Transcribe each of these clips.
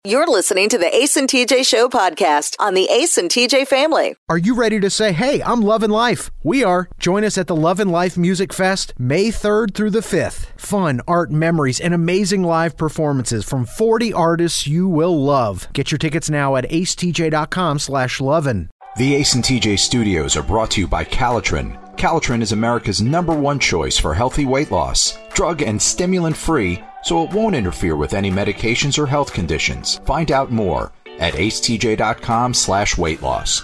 You're listening to the Ace and TJ Show podcast on the Ace and TJ family. Are you ready to say, hey, I'm loving life? We are. Join us at the Love and Life Music Fest, May 3rd through the 5th. Fun, art, memories, and amazing live performances from 40 artists you will love. Get your tickets now at acetj.com/lovin'. The Ace and TJ studios are brought to you by Calitrin. Calitrin is America's #1 choice for healthy weight loss. Drug and stimulant free, so it won't interfere with any medications or health conditions. Find out more at acetj.com/weight loss.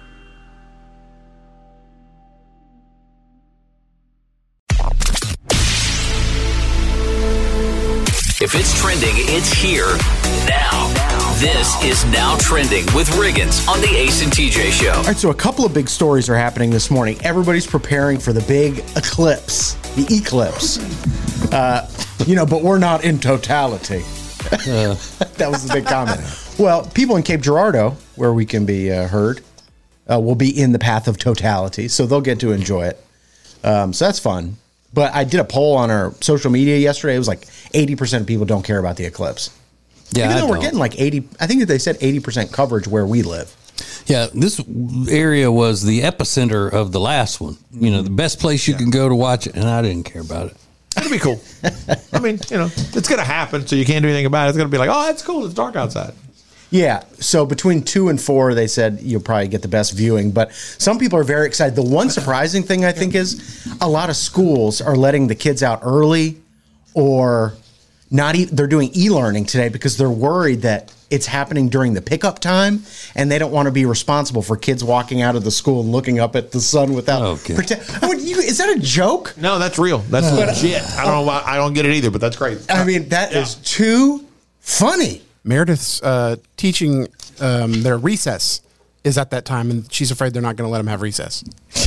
If it's trending, it's here now. This is Now Trending with Riggins on the Ace and TJ Show. All right, so a couple of big stories are happening this morning. Everybody's preparing for the big eclipse, the eclipse. But we're not in totality. That was the big comment. Well, people in Cape Girardeau, where we can be heard, will be in the path of totality, so they'll get to enjoy it. So that's fun. But I did a poll on our social media yesterday. It was like 80% of people don't care about the eclipse. Yeah, even though we're getting like 80, I think that they said 80% coverage where we live. Yeah, this area was the epicenter of the last one. You know, the best place you can go to watch it, and I didn't care about it. It'll be cool. I mean, it's going to happen, so you can't do anything about it. It's going to be like, oh, that's cool. It's dark outside. Yeah, so between 2 and 4, they said you'll probably get the best viewing. But some people are very excited. The one surprising thing, I think, is a lot of schools are letting the kids out early or not. They're doing e-learning today because they're worried that it's happening during the pickup time, and they don't want to be responsible for kids walking out of the school and looking up at the sun without is that a joke? No, that's real. That's legit. I don't know why. I don't get it either, but that's great. I mean, that is too funny. Meredith's teaching their recess is at that time, and she's afraid they're not going to let them have recess.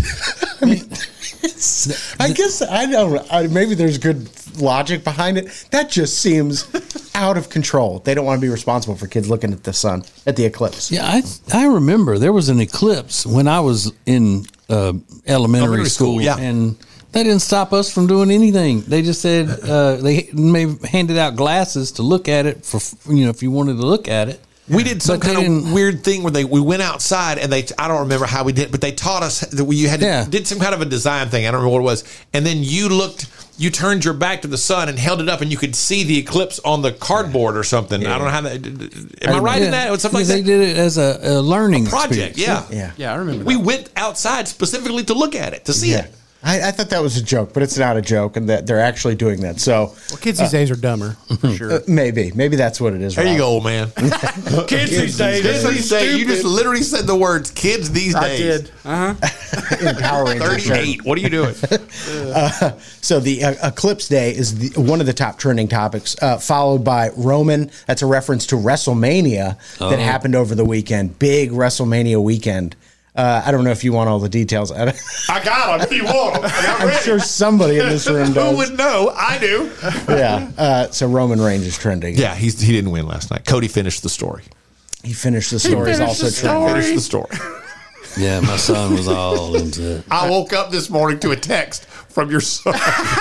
I guess I don't. Maybe there's good logic behind it. That just seems out of control. They don't want to be responsible for kids looking at the sun at the eclipse. Yeah, I remember there was an eclipse when I was in elementary school, and they didn't stop us from doing anything. They just said they handed out glasses to look at it for if you wanted to look at it. We did some kind of weird thing where we went outside and I don't remember how we did, but they taught us that did some kind of a design thing. I don't remember what it was. And then you turned your back to the sun and held it up, and you could see the eclipse on the cardboard or something. Yeah. I don't know how that. Am I right in that? It was something like they did it as a learning project. Experience. Yeah, I remember. We went outside specifically to look at it, to see it. I thought that was a joke, but it's not a joke, and that they're actually doing that. So, kids these days are dumber, for sure. Maybe that's what it is. There you go, old man. Kids these days. You just literally said the words "kids these days." I did. Empowering. 38. What are you doing? So the Eclipse Day is one of the top trending topics, followed by Roman. That's a reference to WrestleMania that happened over the weekend. Big WrestleMania weekend. I don't know if you want all the details. I got them if you want them. I'm sure somebody in this room does. Who would know? I do. Yeah. So Roman Reigns is trending. Yeah, he didn't win last night. Cody finished the story. He finished the story. Is also trending. Finished the story. Yeah, my son was all into it. I woke up this morning to a text from your son.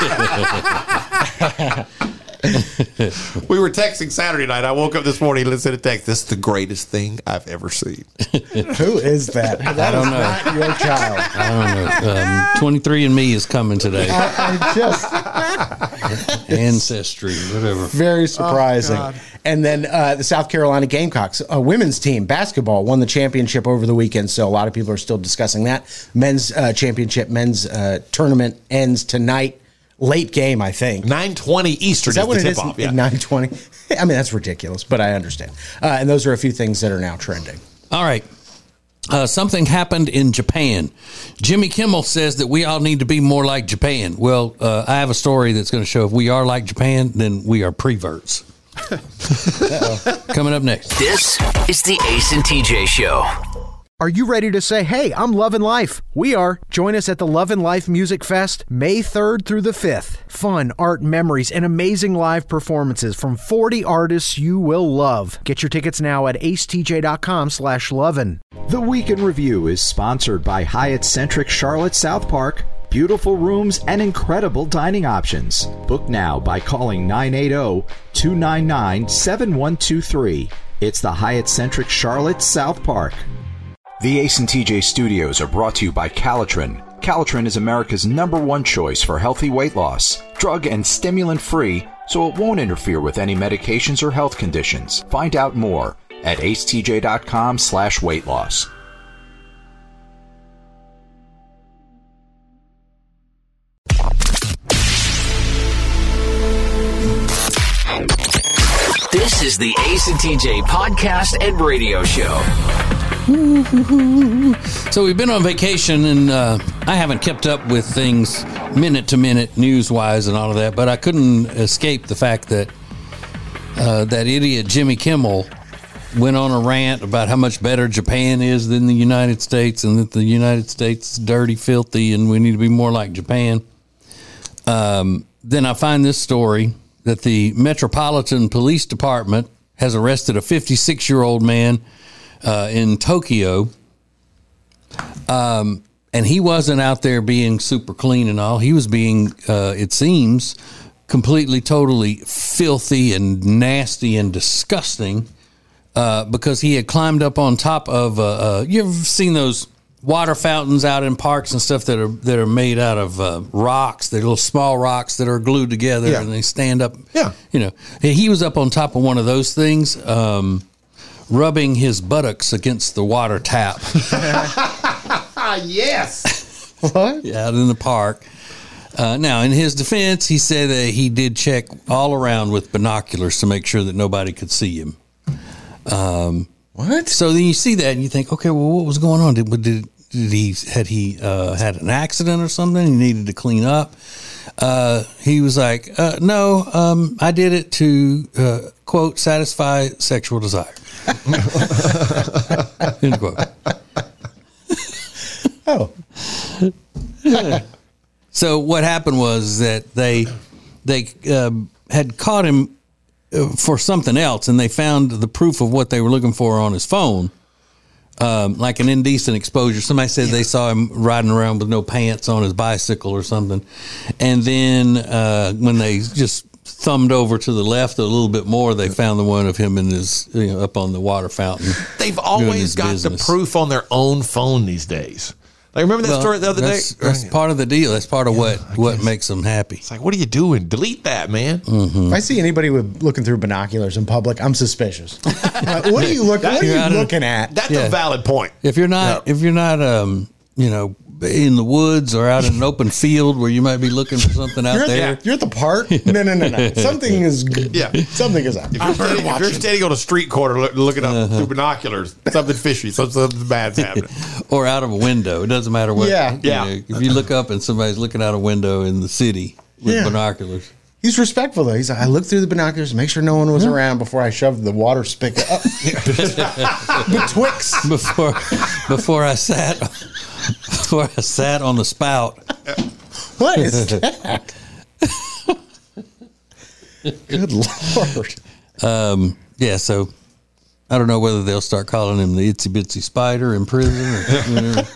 We were texting Saturday night. I woke up this morning and sent a text. This is the greatest thing I've ever seen. Who is that? That is not your child. I don't know. 23andMe is coming today. I just Ancestry, whatever. Very surprising. And then the South Carolina Gamecocks, a women's team, basketball, won the championship over the weekend. So a lot of people are still discussing that. Men's championship, men's tournament ends tonight. Late game, I think. 9:20 Eastern is that what the it is? tip-off. Yeah. 9:20? I mean, that's ridiculous, but I understand. And those are a few things that are now trending. All right. Something happened in Japan. Jimmy Kimmel says that we all need to be more like Japan. Well, I have a story that's going to show if we are like Japan, then we are preverts. Coming up next. This is the Ace and TJ Show. Are you ready to say, hey, I'm loving life? We are. Join us at the Love and Life Music Fest, May 3rd through the 5th. Fun, art, memories, and amazing live performances from 40 artists you will love. Get your tickets now at acetj.com/lovin'. The Week in Review is sponsored by Hyatt Centric Charlotte South Park. Beautiful rooms and incredible dining options. Book now by calling 980-299-7123. It's the Hyatt-centric Charlotte South Park. The Ace and TJ studios are brought to you by Calitrin. Calitrin is America's #1 choice for healthy weight loss. Drug and stimulant-free, so it won't interfere with any medications or health conditions. Find out more at acetj.com/weight loss. This is the Ace and TJ podcast and radio show. So we've been on vacation, and I haven't kept up with things minute to minute, news wise, and all of that. But I couldn't escape the fact that that idiot Jimmy Kimmel went on a rant about how much better Japan is than the United States, and that the United States is dirty, filthy, and we need to be more like Japan. Then I find this story that the Metropolitan Police Department has arrested a 56-year-old man in Tokyo. And he wasn't out there being super clean and all. He was being, it seems, completely, totally filthy and nasty and disgusting because he had climbed up on top of, you ever seen those water fountains out in parks and stuff that are made out of rocks? They're little small rocks that are glued together and they stand up. Yeah. You know, he was up on top of one of those things, rubbing his buttocks against the water tap. Yes. What? Yeah, out in the park. Now, in his defense, he said that he did check all around with binoculars to make sure that nobody could see him. What? So then you see that and you think, okay, well, what was going on? Had he had an accident or something? He needed to clean up. He was like, no, I did it to, quote, satisfy sexual desire. End quote. Oh. So what happened was that they had caught him for something else, and they found the proof of what they were looking for on his phone, like an indecent exposure. Somebody said they saw him riding around with no pants on his bicycle or something. And then when they just thumbed over to the left a little bit more, they found the one of him in his, up on the water fountain. They've always got the proof on their own phone these days. Like, remember that story the other day? That's part of the deal. That's part of what makes them happy. It's like, what are you doing? Delete that, man. Mm-hmm. If I see anybody looking through binoculars in public, I'm suspicious. What are you looking at? That's a valid point. If you're not, in the woods or out in an open field where you might be looking for something out there. You're at the park? No. Something is good. Yeah. Something is up. If you're standing on a street corner looking up through binoculars, something fishy, something bad's happening. Or out of a window. It doesn't matter what. Yeah. If you look up and somebody's looking out a window in the city with binoculars. He's respectful, though. He's like, I looked through the binoculars to make sure no one was around before I shoved the water spigot up betwixt. Before I sat on the spout. What is that? Good Lord. So I don't know whether they'll start calling him the itsy bitsy spider in prison or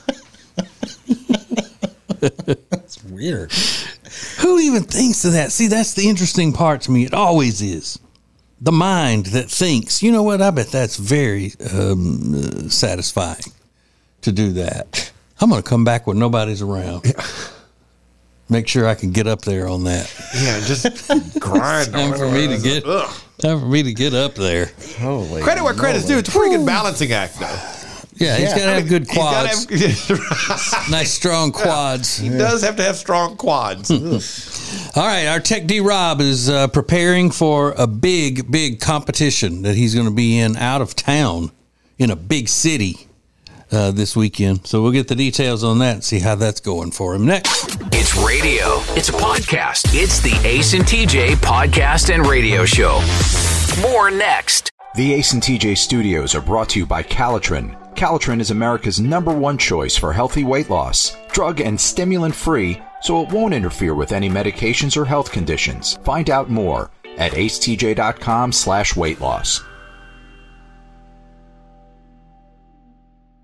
That's weird. Who even thinks of that? See, that's the interesting part to me. It always is. The mind that thinks, you know what? I bet that's very satisfying to do that. I'm going to come back when nobody's around. Yeah. Make sure I can get up there on that. Yeah, just grind. Time for me to get up there. Holy credit where credit's due. It's a pretty good balancing act, though. Yeah, he's got to have good quads. Nice, strong quads. He does have to have strong quads. All right, our Tech D Rob is preparing for a big competition that he's going to be in out of town in a big city this weekend. So we'll get the details on that and see how that's going for him next. It's radio. It's a podcast. It's the Ace and TJ podcast and radio show. More next. The Ace and TJ studios are brought to you by Calitrin. Calitrin is America's #1 choice for healthy weight loss. Drug and stimulant-free, so it won't interfere with any medications or health conditions. Find out more at acetj.com/weight loss.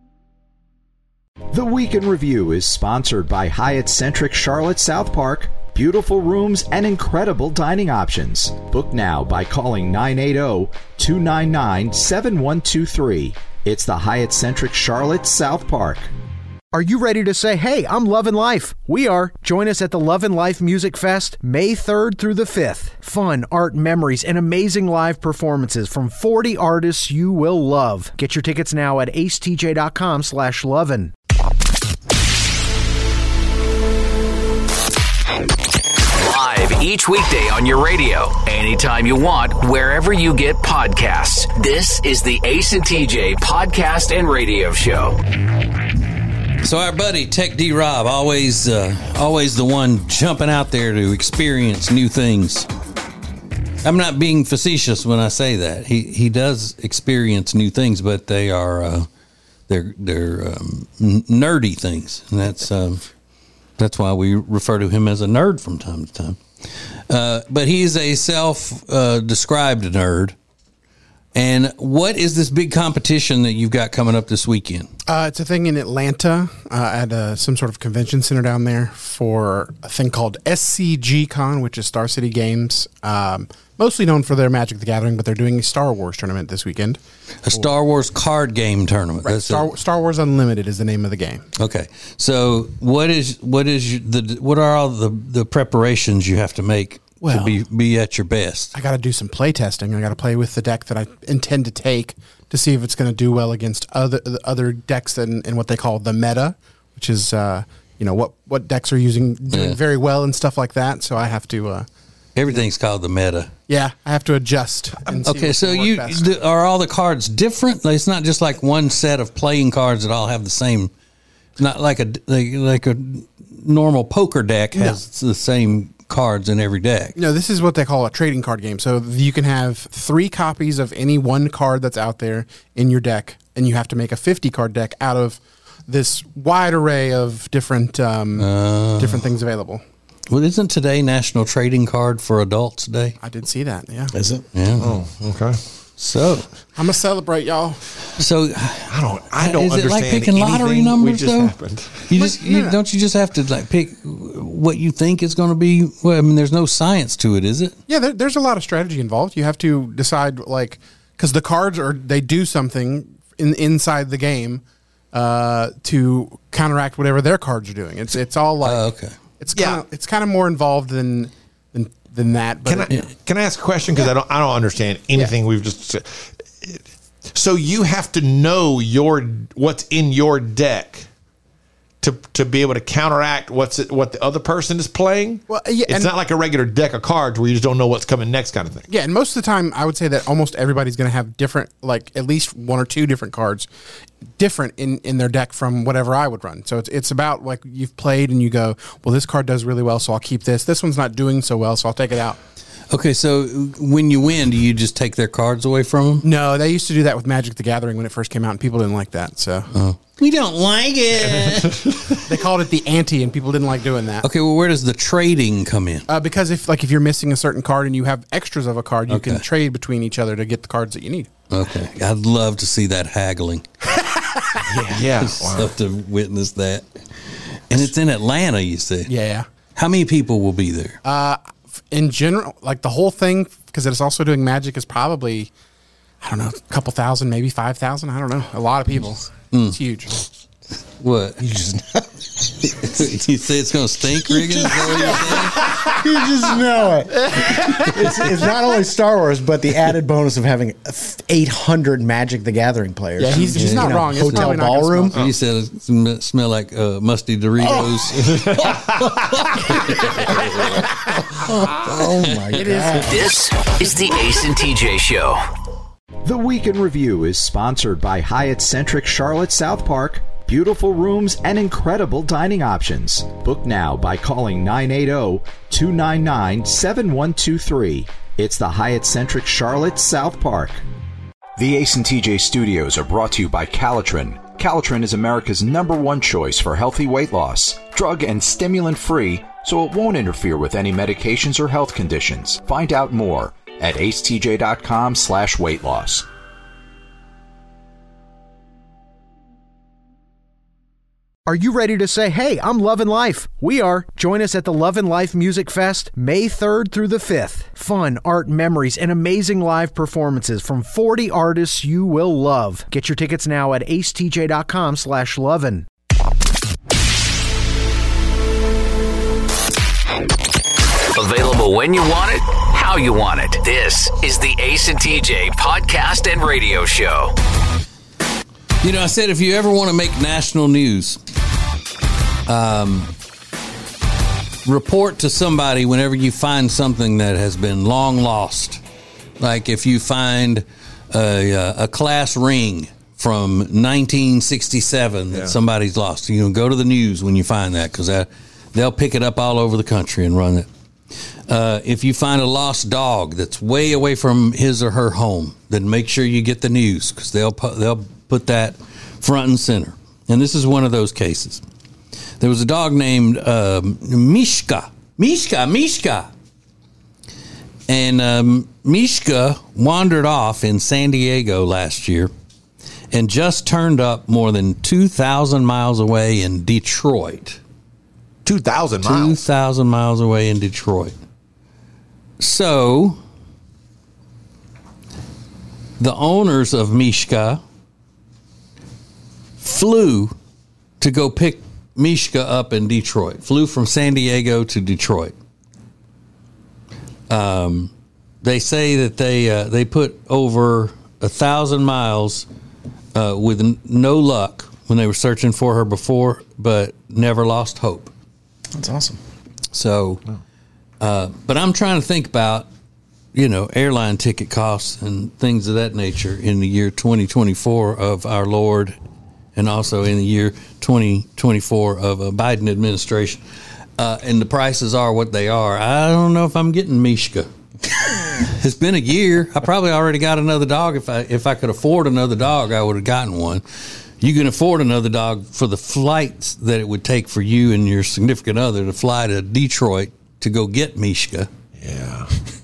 The Week in Review is sponsored by Hyatt-centric Charlotte South Park, beautiful rooms, and incredible dining options. Book now by calling 980-299-7123. It's the Hyatt Centric Charlotte South Park. Are you ready to say, hey, I'm loving life? We are. Join us at the Love and Life Music Fest, May 3rd through the 5th. Fun, art, memories, and amazing live performances from 40 artists you will love. Get your tickets now at acetj.com/lovin'. Live each weekday on your radio, anytime you want, wherever you get podcasts. This is the Ace and TJ Podcast and Radio Show. So our buddy Tech D Rob, always the one jumping out there to experience new things. I'm not being facetious when I say that. He does experience new things, but they are they're nerdy things, and that's why we refer to him as a nerd from time to time. But he's a self-described nerd. And what is this big competition that you've got coming up this weekend? It's a thing in Atlanta at some sort of convention center down there for a thing called SCG Con, which is Star City Games. Mostly known for their Magic the Gathering, but they're doing a Star Wars tournament this weekend. A Star Wars card game tournament. Right. Star Wars Unlimited is the name of the game. Okay. So what are all the preparations you have to make to be at your best? I got to do some play testing. I got to play with the deck that I intend to take to see if it's going to do well against other decks in what they call the meta, which is what decks are doing very well and stuff like that. So I have to. Everything's called the meta. Yeah, I have to adjust. Okay, so are all the cards different? It's not just like one set of playing cards that all have the same. Not like a normal poker deck has the same cards in every deck. No, this is what they call a trading card game. So you can have 3 copies of any one card that's out there in your deck, and you have to make a 50-card deck out of this wide array of different things available. Well, isn't today National Trading Card for Adults Day? I did see that, yeah. Is it? Yeah. Oh, okay. So I'm gonna celebrate, y'all. So I don't is it understand like picking lottery numbers though? Happened. Don't you just have to like pick what you think is going to be? Well, I mean, there's no science to it, is it? Yeah, there's a lot of strategy involved. You have to decide because the cards they do something inside the game to counteract whatever their cards are doing. It's all like okay. It's kind of more involved than that. But can I ask a question? Because I don't understand anything we've just said. So you have to know what's in your deck to be able to counteract what the other person is playing. Well, yeah, it's not like a regular deck of cards where you just don't know what's coming next, kind of thing. Yeah, and most of the time, I would say that almost everybody's going to have different, like at least 1 or 2 different cards, different in their deck from whatever I would run. So it's about like you've played and you go, well, this card does really well, so I'll keep this. This one's not doing so well, so I'll take it out. Okay, so when you win, do you just take their cards away from them? No, they used to do that with Magic the Gathering when it first came out, and people didn't like that. So we don't like it. They called it the ante, and people didn't like doing that. Okay, well, where does the trading come in? Because if you're missing a certain card and you have extras of a card, you can trade between each other to get the cards that you need. Okay, I'd love to see that haggling. Yeah, I'd love to witness that. And it's in Atlanta, you said. Yeah. How many people will be there? In general, like the whole thing, because it's also doing Magic, is probably, I don't know, a couple thousand, maybe 5,000. I don't know. A lot of people. It's huge. What? You say it's going to stink, Regan? Is that what you're saying? You just know it. It's not only Star Wars, but the added bonus of having 800 Magic the Gathering players. Yeah, he's not wrong. It's hotel ballroom. You said it smell like musty Doritos. Oh my God. This is the Ace and TJ Show. The Week in Review is sponsored by Hyatt Centric Charlotte South Park. Beautiful rooms and incredible dining options. Book now by calling 980-299-7123. It's the Hyatt Centric Charlotte South Park. The Ace and TJ Studios are brought to you by Calitrin. Calitrin is America's #1 choice for healthy weight loss. Drug and stimulant free, so it won't interfere with any medications or health conditions. Find out more at acetj.com/weight loss. Are you ready to say, hey, I'm loving life? We are. Join us at the Love and Life Music Fest, May 3rd through the 5th. Fun, art, memories, and amazing live performances from 40 artists you will love. Get your tickets now at acetj.com/lovin'. Available when you want it, how you want it. This is the Ace and TJ podcast and radio show. You know, I said if you ever want to make national news, report to somebody whenever you find something that has been long lost. Like if you find a class ring from 1967 that somebody's lost, you know, go to the news when you find that, because they'll pick it up all over the country and run it. If you find a lost dog that's way away from his or her home, then make sure you get the news, because they'll put that front and center. And this is one of those cases. There was a dog named Mishka. And Mishka wandered off in San Diego last year and just turned up more than 2,000 miles away in Detroit. 2,000 miles? 2,000 miles away in Detroit. So, the owners of Mishka flew to go pick Mishka up in Detroit. Flew from San Diego to Detroit. They say that they put over 1,000 miles with no luck when they were searching for her before, but never lost hope. That's awesome. So, but I'm trying to think about, you know, airline ticket costs and things of that nature in the year 2024 of our Lord, and also in the year 2024 of a Biden administration. And the prices are what they are. I don't know if I'm getting Mishka. It's been a year. I probably already got another dog. If I could afford another dog, I would have gotten one. You can afford another dog for the flights that it would take for you and your significant other to fly to Detroit to go get Mishka. Yeah.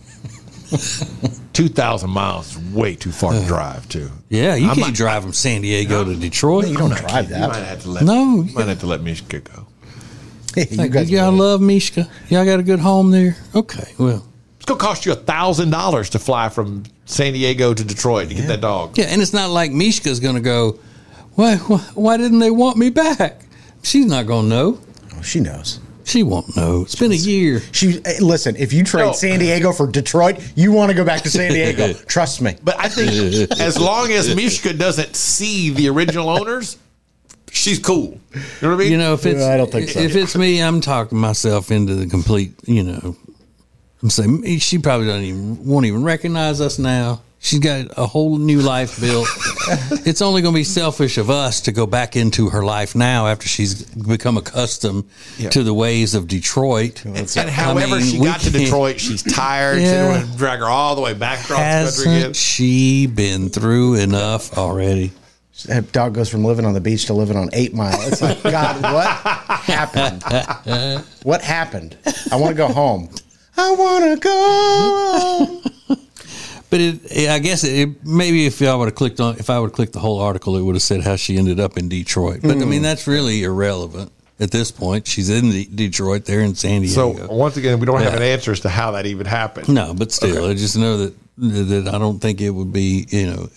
2,000 miles is way too far to drive, too. Yeah, you can't drive from San Diego to Detroit. You don't drive that. You might have to let Mishka go. Y'all love Mishka? Y'all got a good home there? Okay, well. It's going to cost you $1,000 to fly from San Diego to Detroit to get that dog. Yeah, and it's not like Mishka's going to go, why didn't they want me back? She's not going to know. Oh, she knows. She won't know. It's been a year. Listen, if you trade San Diego for Detroit, you want to go back to San Diego. Trust me. But I think as long as Mishka doesn't see the original owners, she's cool. You know what I mean? You know, if it's, I don't think so. If it's me, I'm talking myself into the complete, you know, I'm saying she probably won't even recognize us now. She's got a whole new life built. It's only going to be selfish of us to go back into her life now after she's become accustomed to the ways of Detroit. And however she got to Detroit, she's tired. Yeah. She didn't want to drag her all the way back across the country again. She been through enough already? That dog goes from living on the beach to living on 8 Mile. It's like, God, what happened? What happened? I want to go home. I want to go home. But I guess maybe if I would have clicked the whole article, it would have said how she ended up in Detroit. But I mean, that's really irrelevant at this point. She's in Detroit, there in San Diego. So once again, we don't have an answer as to how that even happened. No, but still, I just know that I don't think it would be, you know,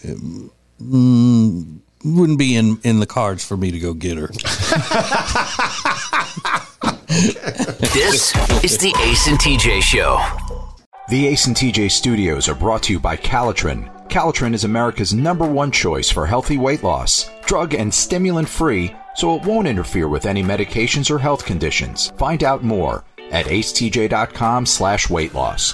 wouldn't be in the cards for me to go get her. This is the Ace and TJ Show. The Ace and TJ Studios are brought to you by Calitrin. Calitrin is America's #1 choice for healthy weight loss. Drug and stimulant free, so it won't interfere with any medications or health conditions. Find out more at acetj.com/weight loss.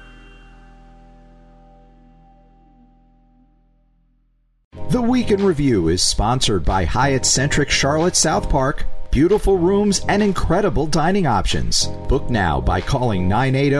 The Week in Review is sponsored by Hyatt Centric Charlotte South Park. Beautiful rooms and incredible dining options. Book now by calling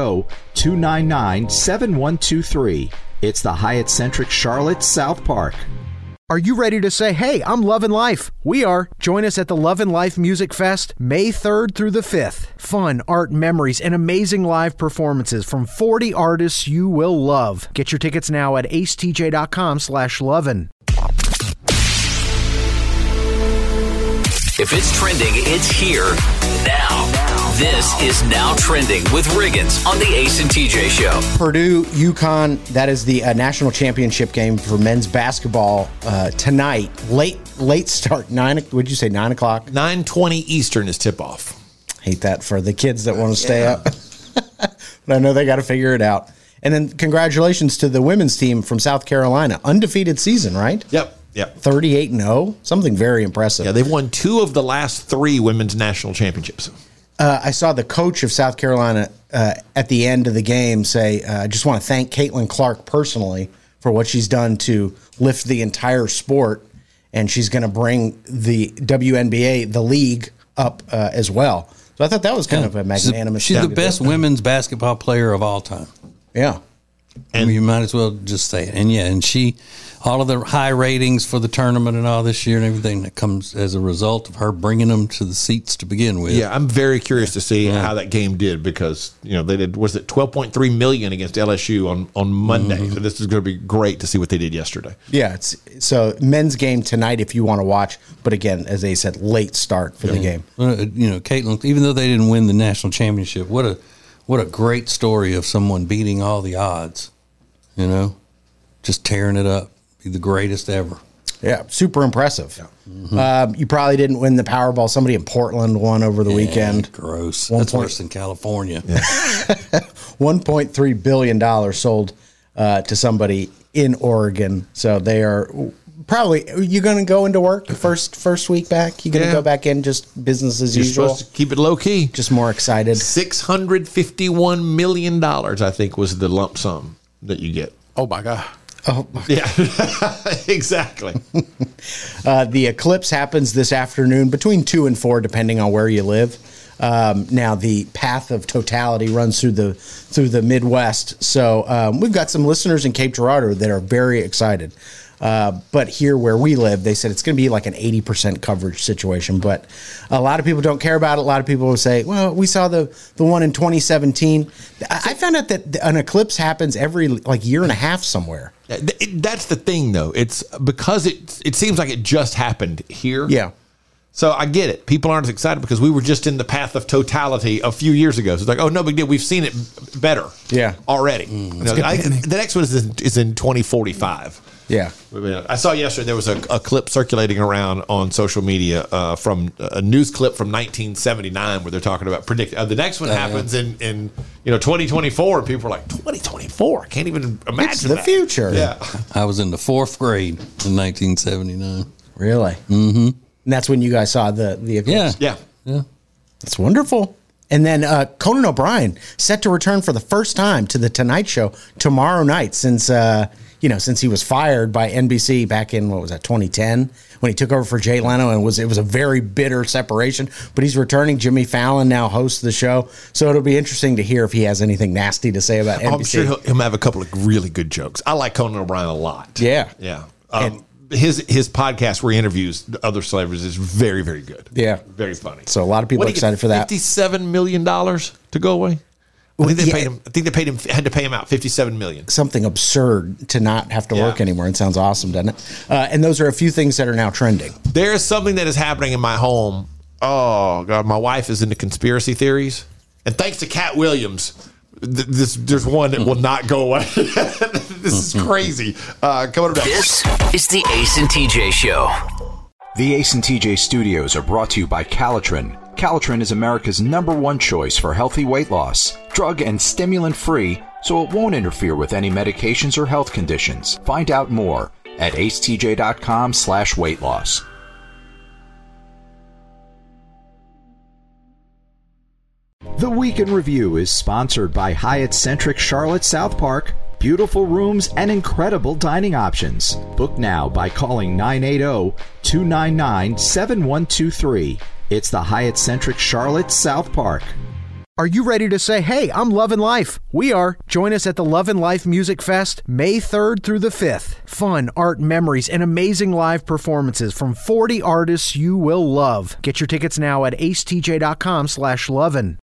980-299-7123. It's the Hyatt Centric Charlotte South Park. Are you ready to say, hey, I'm loving life? We are. Join us at the Love and Life Music Fest, May 3rd through the 5th. Fun, art, memories, and amazing live performances from 40 artists you will love. Get your tickets now at acetj.com/lovin'. If it's trending, it's here now. This is Now Trending with Riggins on the Ace and TJ Show. Purdue, UConn, that is the national championship game for men's basketball tonight. Late start, 9 o'clock. 9:20 Eastern is tip-off. Hate that for the kids that want to stay up. But I know they got to figure it out. And then congratulations to the women's team from South Carolina. Undefeated season, right? Yep. 38-0. Something very impressive. Yeah, they've won 2 of the last 3 women's national championships. I saw the coach of South Carolina at the end of the game say, I just want to thank Caitlin Clark personally for what she's done to lift the entire sport, and she's going to bring the WNBA, the league, up as well. So I thought that was kind of a magnanimous She's the best women's basketball player of all time. Yeah. And you might as well just say it. And she, all of the high ratings for the tournament and all this year and everything that comes as a result of her bringing them to the seats to begin with. Yeah, I'm very curious to see how that game did because, they did, was it $12.3 million against LSU on Monday? Mm-hmm. So this is going to be great to see what they did yesterday. Yeah, so men's game tonight if you want to watch. But again, as they said, late start for the game. Caitlin, even though they didn't win the national championship, what a great story of someone beating all the odds, just tearing it up, be the greatest ever. Yeah, super impressive. Yeah. Mm-hmm. You probably didn't win the Powerball. Somebody in Portland won over the weekend. Gross. That's worse than California. Yeah. $1.3 billion sold to somebody in Oregon. So they are probably, you going to go into work first week back? You going to go back in just business as usual? Supposed to keep it low key. Just more excited. $651 million, I think, was the lump sum that you get. Oh, my God. Oh, yeah, exactly. The eclipse happens this afternoon between 2 and 4, depending on where you live. Now the path of totality runs through the Midwest. So we've got some listeners in Cape Girardeau that are very excited. But here where we live, they said it's going to be like an 80% coverage situation. But a lot of people don't care about it. A lot of people will say, well, we saw the one in 2017. I found out that an eclipse happens every year and a half somewhere. That's the thing, though. It's because it seems like it just happened here. Yeah. So I get it. People aren't as excited because we were just in the path of totality a few years ago. So it's like, oh, no big deal. We've seen it better. Yeah. Already. The next one is in 2045. Yeah. I saw yesterday there was a clip circulating around on social media from a news clip from 1979 where they're talking about the next one happens in 2024, and people are like, 2024? I can't even imagine it's the future. Yeah. I was in the 4th grade in 1979. Really? Mm-hmm. And that's when you guys saw the eclipse? Yeah. That's wonderful. And then Conan O'Brien set to return for the first time to the Tonight Show tomorrow night since he was fired by NBC back in, 2010 when he took over for Jay Leno, and it was a very bitter separation, but he's returning. Jimmy Fallon now hosts the show. So it'll be interesting to hear if he has anything nasty to say about NBC. I'm sure he'll have a couple of really good jokes. I like Conan O'Brien a lot. Yeah. Yeah. His podcast where he interviews other celebrities is very, very good. Yeah. Very funny. So a lot of people are excited for that. $57 million to go away? I think they had to pay him out $57 million. Something absurd to not have to work anymore. It sounds awesome, doesn't it? And those are a few things that are now trending. There is something that is happening in my home. Oh, God. My wife is into conspiracy theories. And thanks to Cat Williams, there's one that will not go away. This is crazy. Coming up next. This is the Ace and TJ Show. The Ace and TJ Studios are brought to you by Calitrin. Calitrin is America's #1 choice for healthy weight loss. Drug and stimulant free, so it won't interfere with any medications or health conditions. Find out more at acetj.com/weight loss. The Week in Review is sponsored by Hyatt Centric Charlotte South Park. Beautiful rooms and incredible dining options. Book now by calling 980-299-7123. It's the Hyatt Centric Charlotte South Park. Are you ready to say, hey, I'm loving life? We are. Join us at the Love and Life Music Fest, May 3rd through the 5th. Fun, art, memories, and amazing live performances from 40 artists you will love. Get your tickets now at acetj.com/lovin'.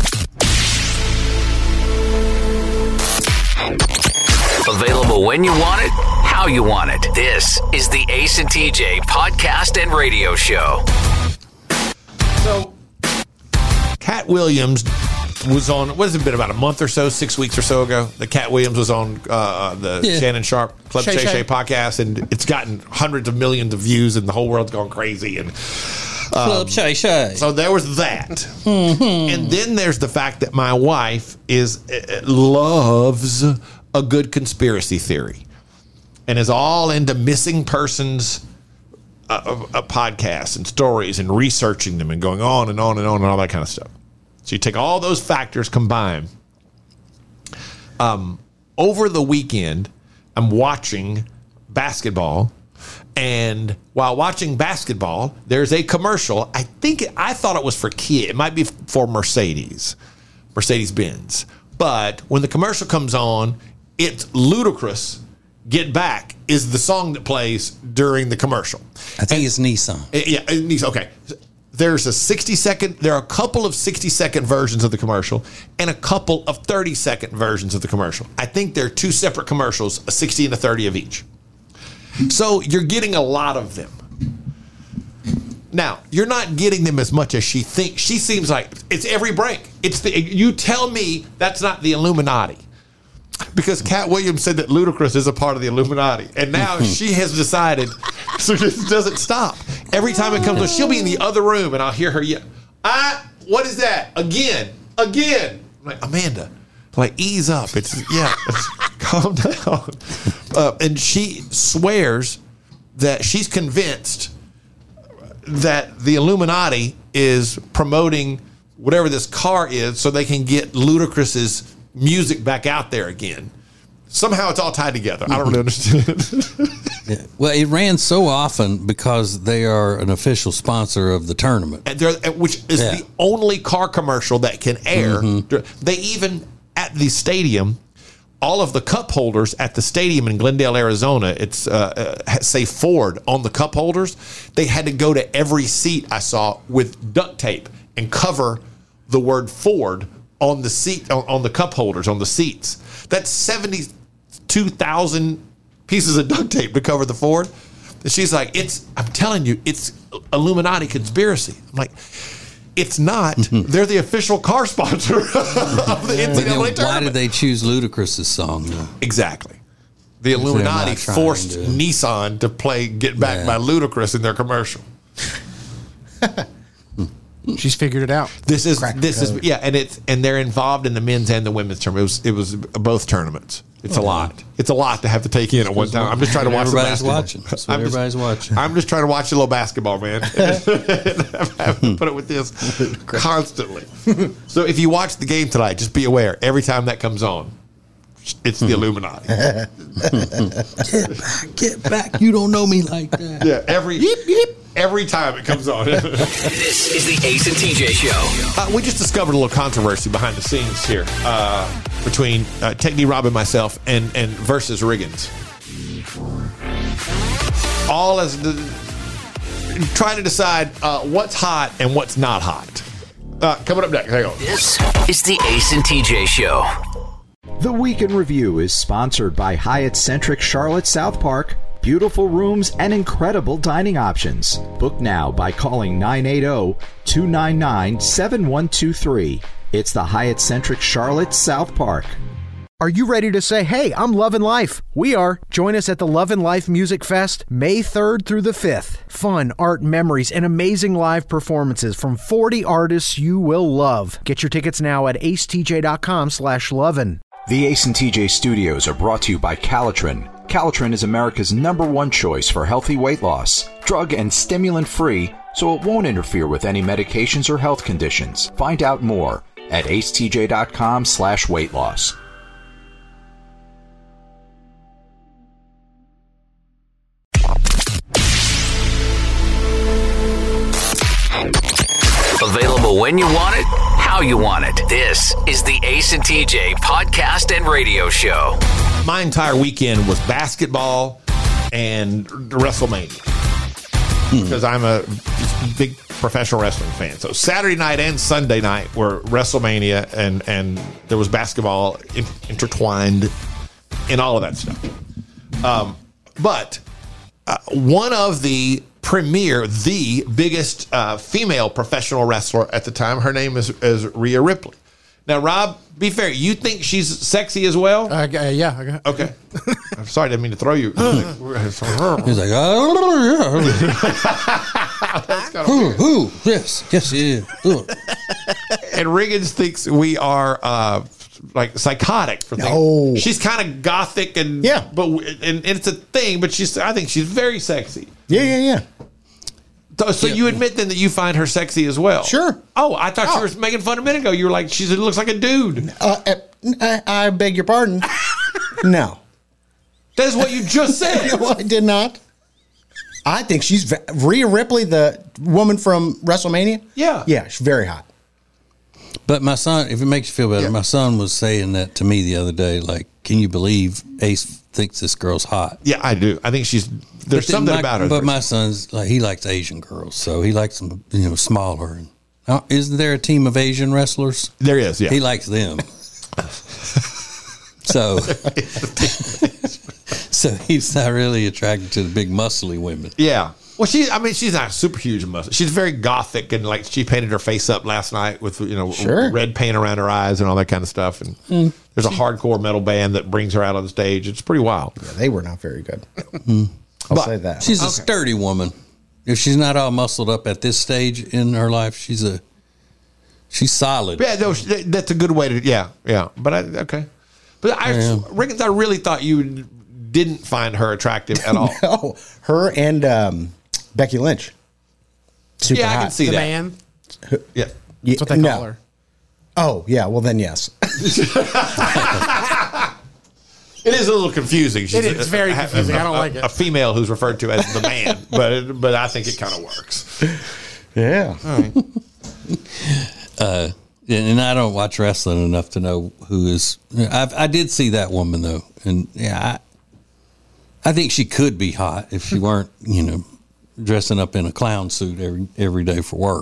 Available when you want it, how you want it. This is the Ace and TJ podcast and radio show. Cat Williams was on, what has it been, about a month or so, 6 weeks or so ago? The Cat Williams was on the Shannon Sharp Club Shay Shay podcast, and it's gotten hundreds of millions of views, and the whole world's gone crazy. And Club Shay Shay. So there was that. And then there's the fact that my wife loves a good conspiracy theory and is all into missing persons podcasts and stories and researching them and going on and on and on and all that kind of stuff. So you take all those factors combined. Over the weekend, I'm watching basketball, and while watching basketball, there's a commercial. I thought it was for Kia. It might be for Mercedes-Benz. But when the commercial comes on, it's Ludacris. Get Back is the song that plays during the commercial. I think it's Nissan. Yeah, Nissan. Okay. There are a couple of 60-second versions of the commercial and a couple of 30-second versions of the commercial. I think they're two separate commercials, a 60 and a 30 of each. So you're getting a lot of them. Now, you're not getting them as much as she thinks. She seems like it's every break. You tell me that's not the Illuminati. Because Cat Williams said that Ludacris is a part of the Illuminati. And now she has decided, so it doesn't stop. Every time it comes on, she'll be in the other room and I'll hear her yell, what is that? Again. I'm like, Amanda, like, ease up. Calm down. And she swears that she's convinced that the Illuminati is promoting whatever this car is so they can get Ludacris's music back out there again. Somehow it's all tied together. I don't really understand. Yeah. Well, it ran so often because they are an official sponsor of the tournament, which is the only car commercial that can air. They even, at the stadium, all of the cup holders at the stadium in Glendale, Arizona, it's say Ford on the cup holders. They had to go to every seat I saw with duct tape and cover the word Ford on the seat, on the cup holders, on the seats. That's 72,000 pieces of duct tape to cover the Ford. And she's like, I'm telling you, it's Illuminati conspiracy. I'm like, it's not. They're the official car sponsor of the NCAA tournament. Why did they choose Ludacris's song, though? Exactly. The Illuminati forced Nissan to play Get Back by Ludacris in their commercial. She's figured it out. This is and they're involved in the men's and the women's tournament. It was both tournaments. It's a lot. It's a lot to have to take in at one time. I'm just trying to watch the basketball. Everybody's watching. I'm just trying to watch a little basketball, man. I have to put it with this constantly. So if you watch the game tonight, just be aware. Every time that comes on, it's the Illuminati. Get back. You don't know me like that. Yeah, every time it comes on. This is the Ace and TJ Show. We just discovered a little controversy behind the scenes here between Technee Rob and myself and versus Riggins. All as trying to decide what's hot and what's not hot. Coming up next. Hang on. This is the Ace and TJ Show. The Week in Review is sponsored by Hyatt-centric Charlotte South Park. Beautiful rooms and incredible dining options. Book now by calling 980-299-7123. It's the Hyatt-centric Charlotte South Park. Are you ready to say, hey, I'm loving life? We are. Join us at the Love and Life Music Fest, May 3rd through the 5th. Fun, art, memories, and amazing live performances from 40 artists you will love. Get your tickets now at acetj.com/lovin'. The Ace and TJ Studios are brought to you by Calitrin. Calitrin is America's #1 choice for healthy weight loss. Drug and stimulant-free, so it won't interfere with any medications or health conditions. Find out more at acetj.com/weight loss. Available when you want it, how you want it. This is the Ace and TJ podcast and radio show. My entire weekend was basketball and WrestleMania because I'm a big professional wrestling fan. So Saturday night and Sunday night were WrestleMania, and there was basketball intertwined in all of that stuff. But one of the Premier, the biggest female professional wrestler at the time. Her name is Rhea Ripley. Now, Rob, be fair. You think she's sexy as well? Yeah. Okay. I'm sorry, I didn't mean to throw you. He's like, who? Yes, yeah. And Riggins thinks we are like psychotic for things. No. She's kind of gothic and but it's a thing. But I think she's very sexy. Yeah. So you admit then that you find her sexy as well? Sure. Oh, I thought you were making fun a minute ago. You were like, she looks like a dude. I beg your pardon. No. That's what you just said. No, I did not. I think she's Rhea Ripley, the woman from WrestleMania. Yeah. Yeah, she's very hot. But my son, if it makes you feel better, my son was saying that to me the other day. Like, can you believe Ace thinks this girl's hot? Yeah, I do. I think there's something about her. But my son's like, he likes Asian girls, so he likes them, smaller. Isn't there a team of Asian wrestlers? There is. Yeah, he likes them. So he's not really attracted to the big muscly women. Yeah. Well, she's not super huge muscle. She's very gothic, and like she painted her face up last night with red paint around her eyes and all that kind of stuff. And there's a hardcore metal band that brings her out on the stage. It's pretty wild. Yeah, they were not very good. I'll say that. She's a sturdy woman. If she's not all muscled up at this stage in her life, she's solid. Yeah, no, that's a good way to. Yeah. But Riggins, I really thought you didn't find her attractive at all. No, her and Becky Lynch. Super hot. I can see The that. man. Yeah. That's what they call her. Oh, yeah. Well, then, yes. It is a little confusing. It's very confusing. I don't like it. A female who's referred to as the man, but I think it kind of works. Yeah. All right. And I don't watch wrestling enough to know who is. I did see that woman though, and I think she could be hot if she weren't, dressing up in a clown suit every day for work.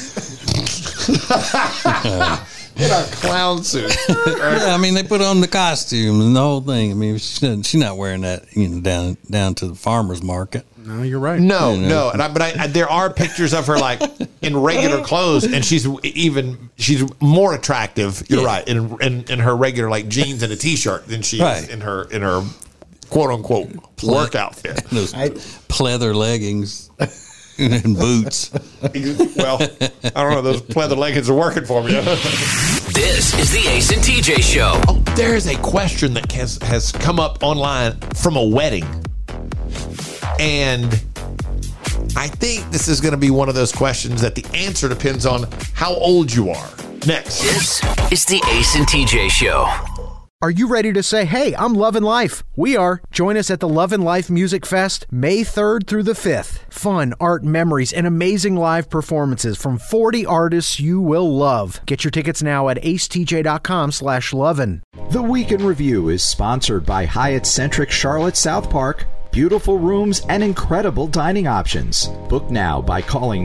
In a clown suit. Yeah, I mean, they put on the costume and the whole thing. I mean, she's not wearing that, down to the farmer's market. No, you're right. No. But there are pictures of her like in regular clothes, and she's more attractive. You're right in her regular like jeans and a t-shirt than she is in her quote unquote work outfit. Those pleather leggings and boots. Well, I don't know. Those pleather leggings are working for me. This is the Ace and TJ Show. Oh, there is a question that has come up online from a wedding. And I think this is going to be one of those questions that the answer depends on how old you are. Next. This is the Ace and TJ Show. Are you ready to say, hey, I'm loving life? We are. Join us at the Love and Life Music Fest, May 3rd through the 5th. Fun, art, memories, and amazing live performances from 40 artists you will love. Get your tickets now at acetj.com/lovin'. The Week in Review is sponsored by Hyatt Centric Charlotte South Park. Beautiful rooms and incredible dining options. Book now by calling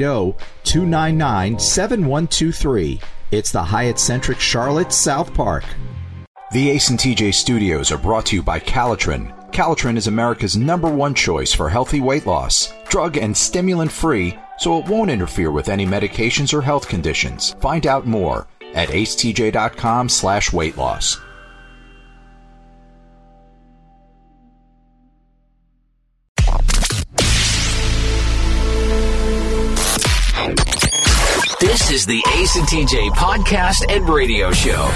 980-299-7123. It's the Hyatt Centric Charlotte South Park. The Ace and TJ Studios are brought to you by Calitrin. Calitrin is America's #1 choice for healthy weight loss. Drug and stimulant free, so it won't interfere with any medications or health conditions. Find out more at acetj.com/weight loss. This is the Ace and TJ podcast and radio show.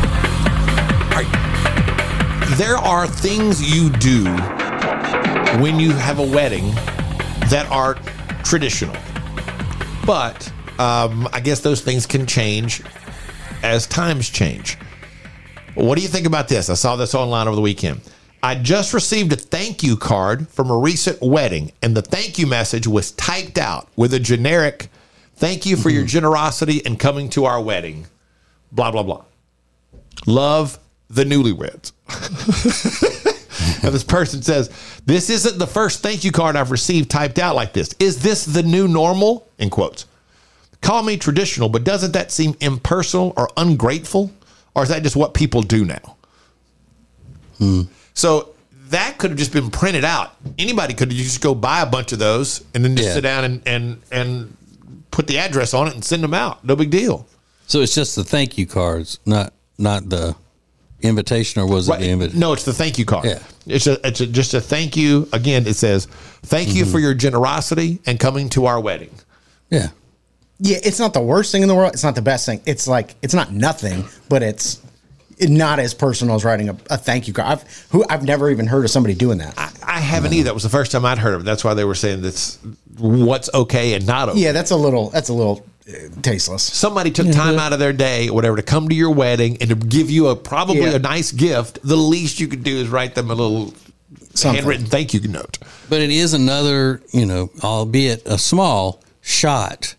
There are things you do when you have a wedding that are traditional. But I guess those things can change as times change. What do you think about this? I saw this online over the weekend. I just received a thank you card from a recent wedding, and the thank you message was typed out with a generic, thank you for your generosity and coming to our wedding, blah, blah, blah. Love, the newlyweds. And this person says, this isn't the first thank you card I've received typed out like this. Is this the new normal? In quotes. Call me traditional, but doesn't that seem impersonal or ungrateful? Or is that just what people do now? So that could have just been printed out. Anybody could just go buy a bunch of those and then just sit down and put the address on it and send them out. No big deal. So it's just the thank you cards, not the invitation, or was it the invitation? No, it's the thank you card. Yeah. It's just a thank you. Again, it says, thank you for your generosity and coming to our wedding. Yeah. Yeah, it's not the worst thing in the world. It's not the best thing. It's like, it's not nothing, but it's not as personal as writing a thank you card. I've never even heard of somebody doing that. I haven't either. That was the first time I'd heard of it. That's why they were saying that's what's okay and not okay. Yeah, that's a little tasteless. Somebody took time out of their day or whatever to come to your wedding and to give you a nice gift. The least you could do is write them a little handwritten thank you note. But it is another, albeit a small shot,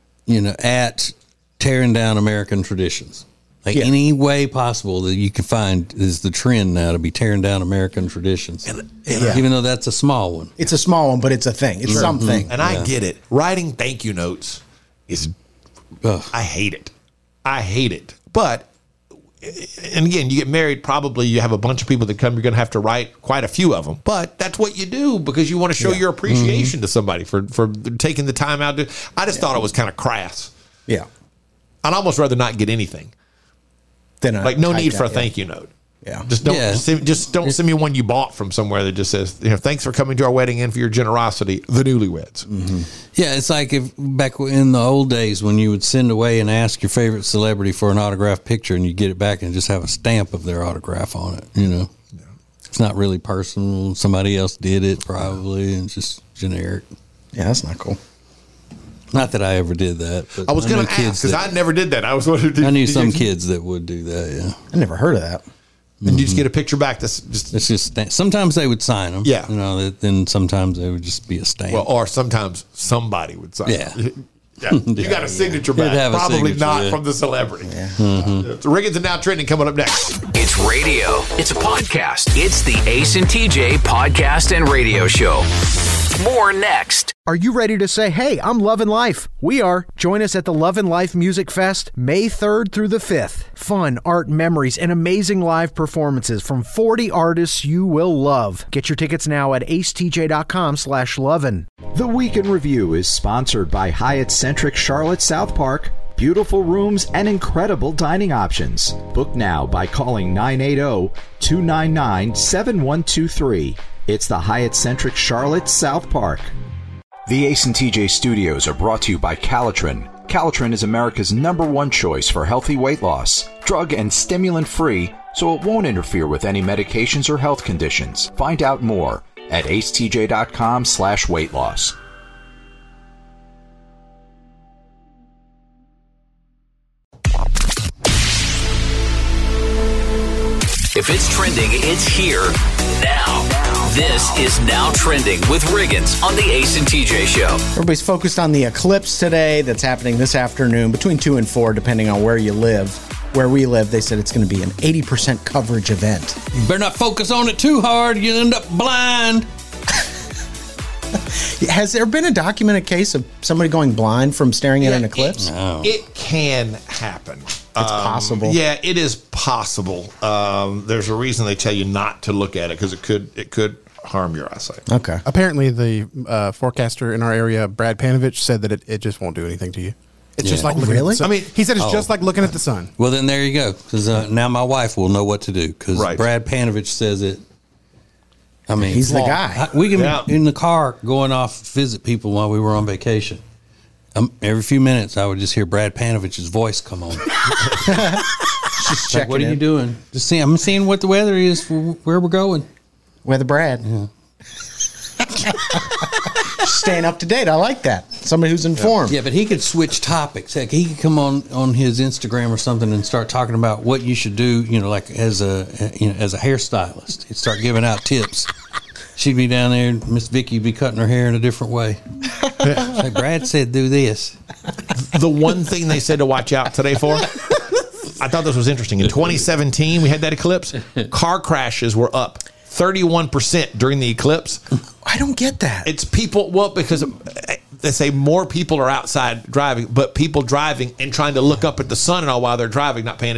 at tearing down American traditions. Like any way possible that you can find is the trend now to be tearing down American traditions. Even though that's a small one. It's a small one, but it's a thing. It's something. And I get it. Writing thank you notes is, I hate it. I hate it. But, and again, you get married, probably you have a bunch of people that come, you're going to have to write quite a few of them. But that's what you do because you want to show your appreciation to somebody for taking the time out to. I just thought it was kind of crass. Yeah. I'd almost rather not get anything. No need for a thank you note. Yeah. Just don't send me one you bought from somewhere that just says, thanks for coming to our wedding and for your generosity, the newlyweds. Mm-hmm. Yeah, it's like if back in the old days when you would send away and ask your favorite celebrity for an autographed picture and you get it back and just have a stamp of their autograph on it, Yeah. It's not really personal. Somebody else did it probably, and it's just generic. Yeah, that's not cool. Not that I ever did that. But I was going to ask because I never did that. I knew some kids that would do that. Yeah, I never heard of that. And you just get a picture back. It's just sometimes they would sign them. Yeah, then sometimes they would just be a stamp. Well, or sometimes somebody would sign. Yeah. You got a signature back. Probably not from the celebrity. Yeah. So Riggins and Now Trending coming up next. It's radio. It's a podcast. It's the Ace and TJ podcast and radio show. More next. Are you ready to say, hey, I'm loving life? We are. Join us at the Love and Life Music Fest, May 3rd through the 5th. Fun, art, memories, and amazing live performances from 40 artists you will love. Get your tickets now at acetj.com/lovin'. The Week in Review is sponsored by Hyatt-centric Charlotte South Park. Beautiful rooms and incredible dining options. Book now by calling 980-299-7123. It's the Hyatt-centric Charlotte South Park. The Ace and TJ Studios are brought to you by Calitrin. Calitrin is America's #1 choice for healthy weight loss. Drug and stimulant free, so it won't interfere with any medications or health conditions. Find out more at acetj.com/weight loss. If it's trending, it's here now. This is Now Trending with Riggins on the Ace and TJ Show. Everybody's focused on the eclipse today that's happening this afternoon between 2 and 4, depending on where you live. Where we live, they said it's going to be an 80% coverage event. You better not focus on it too hard. You'll end up blind. Has there been a documented case of somebody going blind from staring at an eclipse? It can happen. It's possible. Yeah, it is possible. There's a reason they tell you not to look at it because it could harm your eyesight. Okay. Apparently, the forecaster in our area, Brad Panovich, said that it just won't do anything to you. It's just like looking at the sun. I mean, he said it's just like looking at the sun. Well, then there you go. Because now my wife will know what to do. Because Brad Panovich says it. I mean, he's the guy. We can be in the car going off to visit people while we were on vacation. Every few minutes, I would just hear Brad Panovich's voice come on. Just checking. What are you doing? I'm seeing what the weather is for where we're going. Weather Brad. Yeah. Staying up to date. I like that. Somebody who's informed. Yeah, but he could switch topics. Like he could come on his Instagram or something and start talking about what you should do. Like as a hairstylist, he'd start giving out tips. She'd be down there, and Miss Vicky would be cutting her hair in a different way. Like Brad said, do this. The one thing they said to watch out today for, I thought this was interesting. In 2017, we had that eclipse. Car crashes were up 31% during the eclipse. I don't get that. It's people, because they say more people are outside driving, but people driving and trying to look up at the sun and all while they're driving, not paying attention.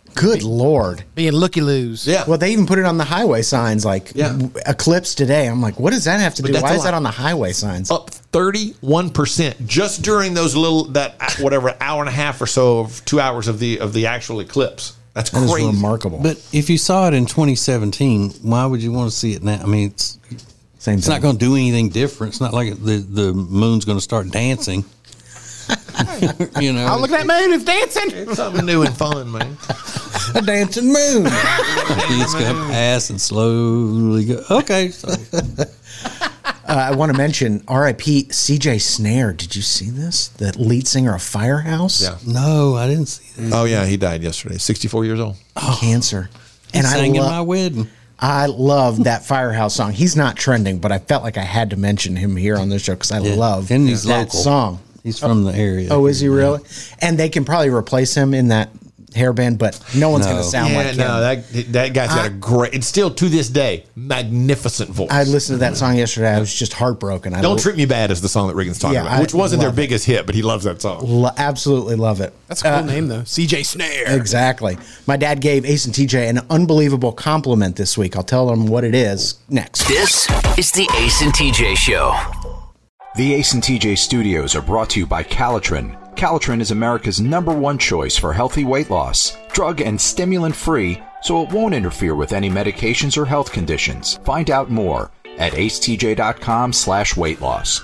Good Lord. Being looky-loos. Yeah. Well, they even put it on the highway signs, like Eclipse today. I'm like, what does that have to do? Why is that on the highway signs? Up 31% just during those hour and a half or so of 2 hours of the actual eclipse. That's crazy. That is remarkable. But if you saw it in 2017, why would you want to see it now? I mean, it's not going to do anything different. It's not like the moon's going to start dancing. You know, Oh, look at that moon! It's dancing. It's something new and fun, man. A dancing moon. It's going to pass and slowly go. Okay. So. I want to mention R.I.P. CJ Snare. Did you see this? The lead singer of Firehouse? Yeah. No, I didn't see that. Oh, yeah. He died yesterday. 64 years old. Cancer. And I sang in my wedding. I love that Firehouse song. He's not trending, but I felt like I had to mention him here on this show because I love and he's that local. song. He's from the area. Oh, is he really? And they can probably replace him in that hairband, but no one's going to sound like him. That guy's got a great, it's still to this day, magnificent voice. I listened to that song yesterday. I was just heartbroken. Don't Treat Me Bad is the song that Regan's talking about, which wasn't their biggest hit, but he loves that song. Absolutely love it. That's a cool name, though. CJ Snare. Exactly. My dad gave Ace and TJ an unbelievable compliment this week. I'll tell them what it is next. This is the Ace and TJ Show. The Ace and TJ studios are brought to you by Calitrin. Calitrin is America's #1 choice for healthy weight loss. Drug and stimulant free, so it won't interfere with any medications or health conditions. Find out more at acetj.com/weight loss.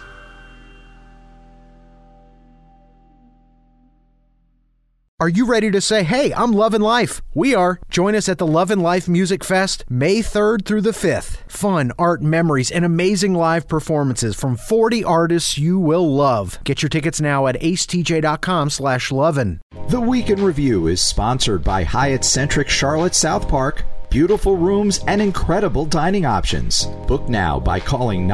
Are you ready to say, hey, I'm loving life? We are. Join us at the Love and Life Music Fest, May 3rd through the 5th. Fun, art, memories, and amazing live performances from 40 artists you will love. Get your tickets now at acetj.com/lovin'. The Week in Review is sponsored by Hyatt Centric Charlotte South Park. Beautiful rooms and incredible dining options. Book now by calling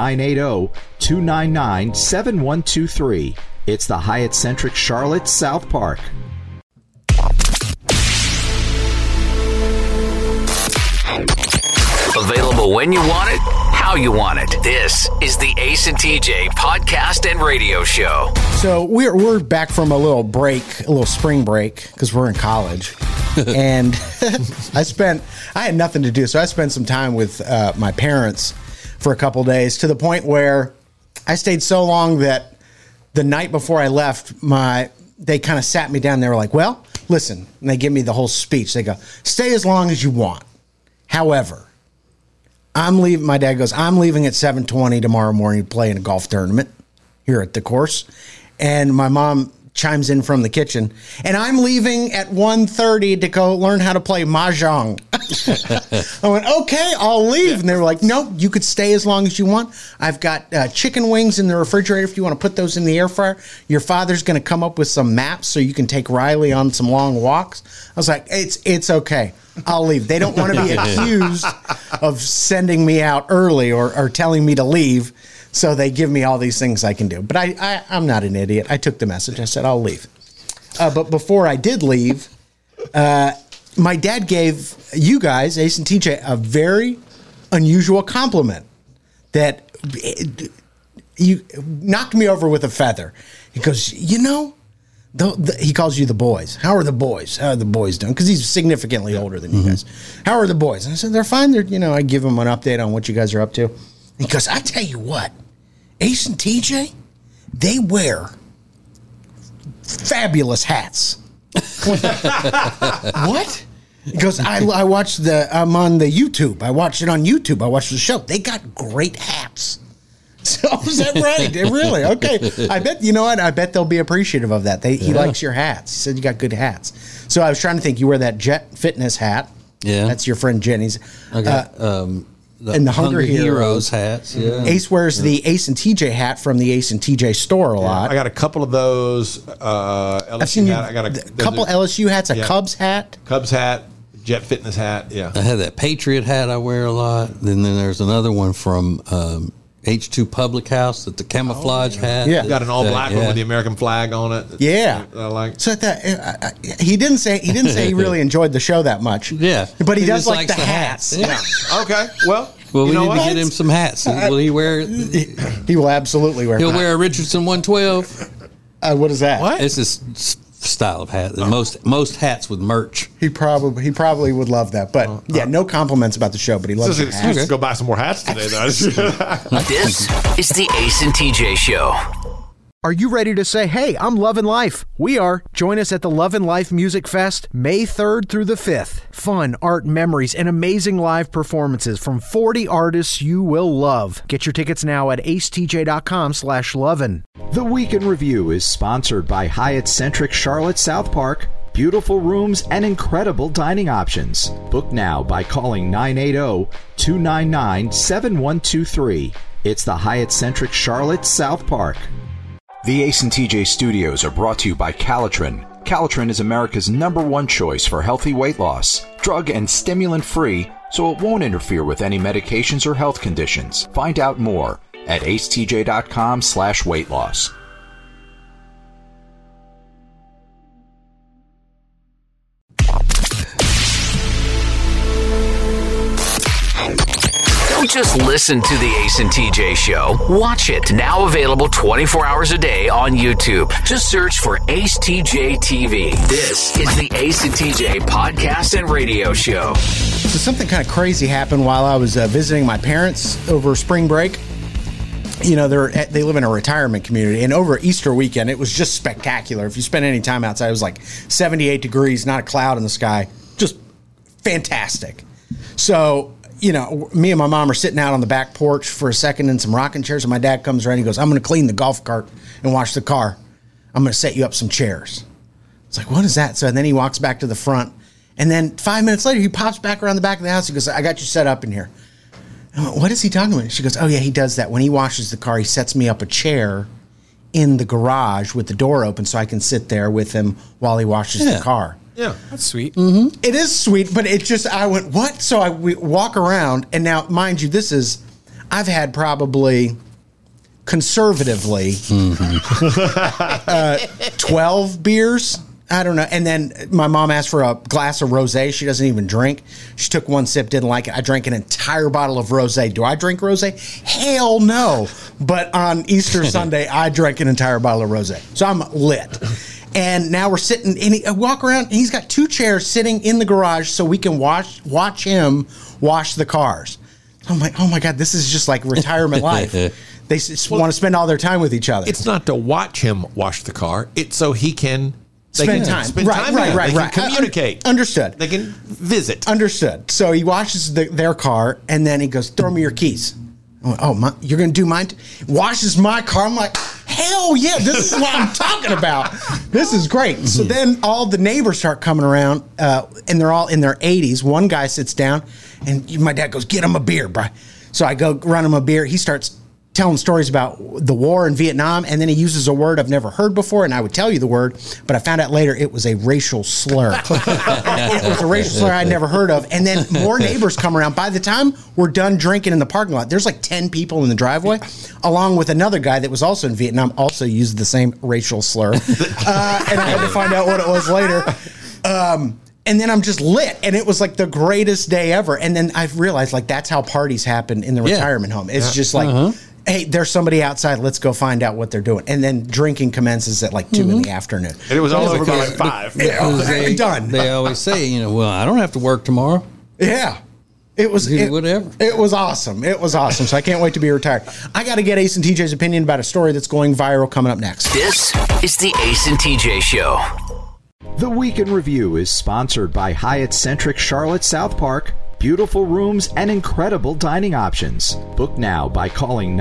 980-299-7123. It's the Hyatt Centric Charlotte South Park. Available when you want it, how you want it. This is the Ace and TJ podcast and radio show. So we're back from a little break, a little spring break, because we're in college. And I had nothing to do, so I spent some time with my parents for a couple days, to the point where I stayed so long that the night before I left, they kind of sat me down. They were like, well, listen, and they give me the whole speech. They go, stay as long as you want. However, I'm leaving. My dad goes, I'm leaving at 7:20 tomorrow morning to play in a golf tournament here at the course. And my mom chimes in from the kitchen, and I'm leaving at 1:30 to go learn how to play mahjong. I went, okay, I'll leave. And they were like, no, you could stay as long as you want. I've got chicken wings in the refrigerator if you want to put those in the air fryer. Your father's going to come up with some maps so you can take Riley on some long walks. I was like, it's okay. I'll leave. They don't want to be accused of sending me out early or telling me to leave. So they give me all these things I can do. But I'm not an idiot. I took the message. I said, I'll leave. But before I did leave, my dad gave you guys, Ace and TJ, a very unusual compliment that you knocked me over with a feather. He goes, he calls you the boys. How are the boys? How are the boys doing? Because he's significantly older than you guys. How are the boys? And I said, they're fine. I give him an update on what you guys are up to. He goes, I tell you what, Ace and TJ, they wear fabulous hats. What? He goes, I watched I'm on the YouTube. I watched it on YouTube. I watched the show. They got great hats. So is that right? Really? Okay. I bet, you know what? I bet they'll be appreciative of that. He likes your hats. He said you got good hats. So I was trying to think, you wear that Jet Fitness hat. Yeah. That's your friend Jenny's. I got and the Hunger Heroes hats. Yeah. Ace wears the Ace and TJ hat from the Ace and TJ store a lot. I got a couple of those. LSU hat. I got a couple LSU hats, a Cubs hat. Cubs hat, Jet Fitness hat. Yeah. I have that Patriot hat I wear a lot. Then there's another one from H2 Public House, the camouflage hat. Yeah. Got an all black one with the American flag on it. Yeah. I like. So he didn't say he really enjoyed the show that much. Yeah. But he does like the hats. Yeah. Okay. Well, we need to get him some hats. Will he wear? He will absolutely wear. He'll wear a Richardson 112. What is that? What? It's this style of hat. Most hats with merch. He probably would love that. But no compliments about the show. But he loves the hats. Let's go buy some more hats today, though. This is the Ace and TJ Show. Are you ready to say, hey, I'm loving life? We are. Join us at the Love and Life Music Fest, May 3rd through the 5th. Fun, art, memories, and amazing live performances from 40 artists you will love. Get your tickets now at acetj.com/lovin'. The Week in Review is sponsored by Hyatt Centric Charlotte South Park. Beautiful rooms and incredible dining options. Book now by calling 980-299-7123. It's the Hyatt Centric Charlotte South Park. The Ace and TJ studios are brought to you by Calitrin. Calitrin is America's #1 choice for healthy weight loss. Drug and stimulant free, so it won't interfere with any medications or health conditions. Find out more at acetj.com/weight loss. Don't just listen to the Ace and TJ Show. Watch it. Now available 24 hours a day on YouTube. Just search for Ace TJ TV. This is the Ace and TJ podcast and radio show. So something kind of crazy happened while I was visiting my parents over spring break. You know, they live in a retirement community, and over Easter weekend, it was just spectacular. If you spend any time outside, it was like 78 degrees, not a cloud in the sky. Just fantastic. So, you know, me and my mom are sitting out on the back porch for a second in some rocking chairs, and my dad comes around and he goes, I'm going to clean the golf cart and wash the car. I'm going to set you up some chairs. It's like, what is that? So then he walks back to the front, and then 5 minutes later, he pops back around the back of the house. He goes, I got you set up in here. I went, what is he talking about? She goes, oh, yeah, he does that. When he washes the car, he sets me up a chair in the garage with the door open so I can sit there with him while he washes the car. Yeah, that's sweet. Mm-hmm. It is sweet, but it just, I went, what? So we walk around, and now, mind you, I've had probably, conservatively, 12 beers. I don't know. And then my mom asked for a glass of rosé. She doesn't even drink. She took one sip, didn't like it. I drank an entire bottle of rosé. Do I drink rosé? Hell no. But on Easter Sunday, I drank an entire bottle of rosé. So I'm lit. And now we're sitting, and I walk around, and he's got 2 chairs sitting in the garage so we can watch him wash the cars. I'm like, oh my God, this is just like retirement life. They just want to spend all their time with each other. It's not to watch him wash the car. It's so he can spend time. Right. They can communicate. Understood. They can visit. Understood. So he washes their car, and then he goes, throw me your keys. I went, oh, you're going to do mine? Washes my car. I'm like, hell yeah, this is what I'm talking about. This is great. So then all the neighbors start coming around, and they're all in their 80s. One guy sits down, and my dad goes, get him a beer, bro. So I go run him a beer. He starts telling stories about the war in Vietnam, and then he uses a word I've never heard before, and I would tell you the word, but I found out later it was a racial slur. It was a racial slur I'd never heard of. And then more neighbors come around. By the time we're done drinking in the parking lot, there's like 10 people in the driveway, along with another guy that was also in Vietnam, also used the same racial slur. And I had to find out what it was later. And then I'm just lit, and it was like the greatest day ever. And then I've realized, like, that's how parties happen in the retirement home. It's just like, hey, there's somebody outside. Let's go find out what they're doing. And then drinking commences at like 2 in the afternoon. And it was all over by like 5. Done. They always say, well, I don't have to work tomorrow. Yeah. It was whatever. It was awesome. It was awesome. So I can't wait to be retired. I got to get Ace and TJ's opinion about a story that's going viral coming up next. This is the Ace and TJ Show. The Week in Review is sponsored by Hyatt Centric Charlotte South Park. Beautiful rooms and incredible dining options. Book now by calling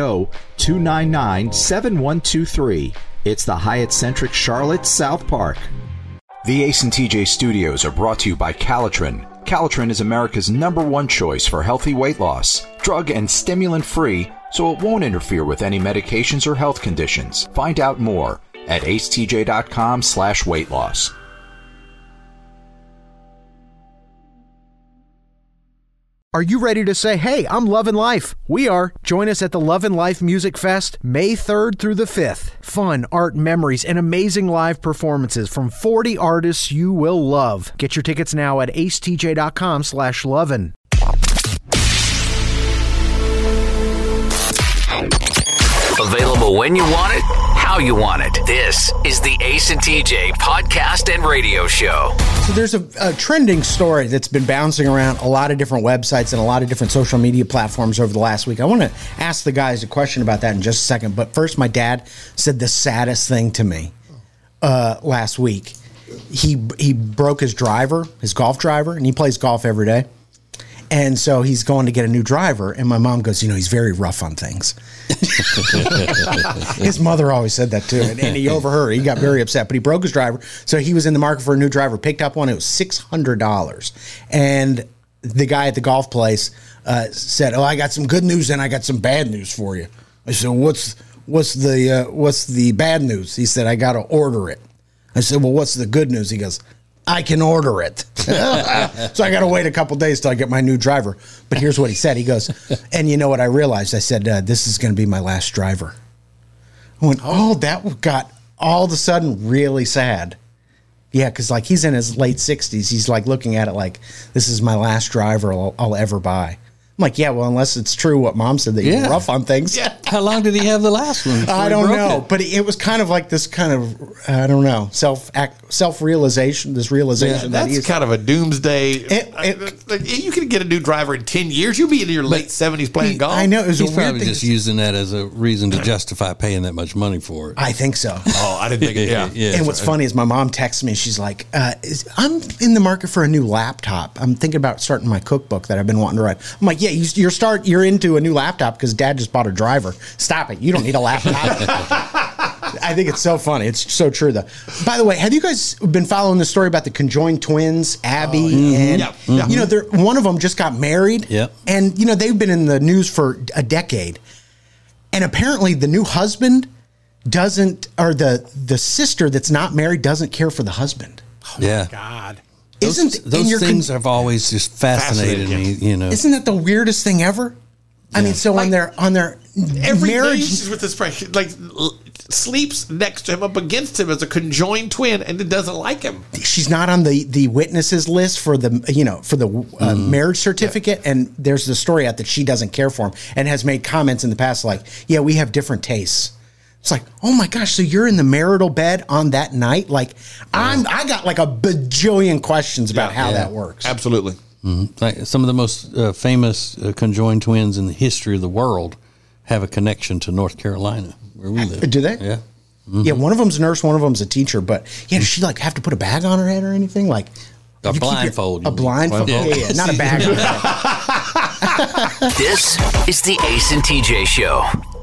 980-299-7123. It's the Hyatt Centric Charlotte South Park. The Ace and TJ studios are brought to you by Calitrin. Calitrin is America's #1 choice for healthy weight loss. Drug and stimulant free, so it won't interfere with any medications or health conditions. Find out more at acetj.com/weight loss. Are you ready to say, hey, I'm loving life? We are. Join us at the Love and Life Music Fest, May 3rd through the 5th. Fun, art, memories, and amazing live performances from 40 artists you will love. Get your tickets now at acetj.com/lovin'. Available when you want it, how you want it. This is the Ace and TJ podcast and radio show. So there's a trending story that's been bouncing around a lot of different websites and a lot of different social media platforms over the last week. I want to ask the guys a question about that in just a second. But first, my dad said the saddest thing to me last week. He broke his golf driver, and he plays golf every day. And so he's going to get a new driver, and my mom goes, he's very rough on things. His mother always said that too, and he overheard. He got very upset, but he broke his driver. So he was in the market for a new driver, picked up one. It was $600. And the guy at the golf place said, I got some good news and I got some bad news for you. I said, what's the bad news? He said, I got to order it. I said, well, what's the good news? He goes, I can order it. So I got to wait a couple days till I get my new driver. But here's what he said. He goes, and you know what I realized? I said, this is going to be my last driver. I went, that got all of a sudden really sad. Yeah, because he's in his late 60s. He's looking at it like, this is my last driver I'll ever buy. I'm like, yeah, well, unless it's true what Mom said that you're rough on things. Yeah. How long did he have the last one? I don't know, but it was kind of like this kind of, I don't know, self-realization, this realization that that's kind of a doomsday. You can get a new driver in 10 years. You'll be in your late 70s playing golf. I know. It was He's a weird probably thing. just using that as a reason to justify paying that much money for it. I think so. Oh, I didn't think it. Yeah. And what's funny is my mom texts me. She's like, I'm in the market for a new laptop. I'm thinking about starting my cookbook that I've been wanting to write. I'm like, yeah, you're into a new laptop because Dad just bought a driver. Stop it. You don't need a laptop. I think it's so funny. It's so true, though. By the way, have you guys been following the story about the conjoined twins, Abby and one of them just got married. Yep. And they've been in the news for a decade. And apparently the new husband doesn't, or the sister that's not married doesn't care for the husband. Oh my God. Those things have always just fascinated me, Isn't that the weirdest thing ever? I mean, so on their every marriage, day she's with this friend, she, sleeps next to him, up against him as a conjoined twin, and it doesn't like him. She's not on the witnesses list for the marriage certificate, and there's the story out that she doesn't care for him and has made comments in the past like, "Yeah, we have different tastes." It's like, oh my gosh, so you're in the marital bed on that night? I got a bajillion questions about how that works. Absolutely. Mm-hmm. Some of the most famous conjoined twins in the history of the world have a connection to North Carolina, where we live. Do they? Yeah. Mm-hmm. Yeah, one of them's a nurse, one of them's a teacher, but does she have to put a bag on her head or anything? A blindfold. A blindfold? Yeah, not a bag on her head. This is the Ace and TJ Show.